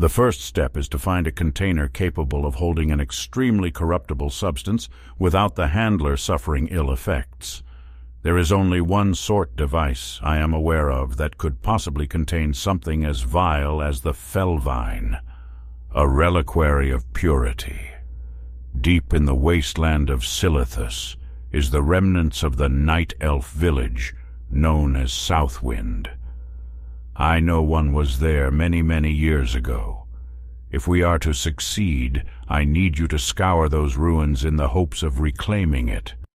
The first step is to find a container capable of holding an extremely corruptible substance without the handler suffering ill effects. There is only one sort device I am aware of that could possibly contain something as vile as the Felvine, a reliquary of purity. Deep in the wasteland of Silithus is the remnants of the night elf village known as Southwind. I know one was there many, many years ago. If we are to succeed, I need you to scour those ruins in the hopes of reclaiming it.